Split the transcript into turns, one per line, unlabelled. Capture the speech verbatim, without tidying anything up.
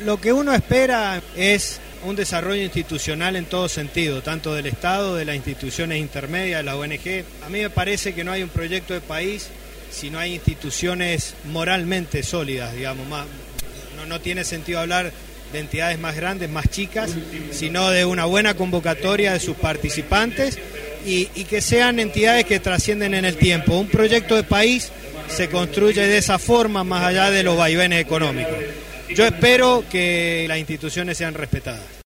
Lo que uno espera es un desarrollo institucional en todo sentido, tanto del Estado, de las instituciones intermedias, de la O N G. A mí me parece que no hay un proyecto de país si no hay instituciones moralmente sólidas, digamos. Más, no, no tiene sentido hablar de entidades más grandes, más chicas, sino de una buena convocatoria de sus participantes y, y que sean entidades que trascienden en el tiempo. Un proyecto de país se construye de esa forma, más allá de los vaivenes económicos. Yo espero que las instituciones sean respetadas.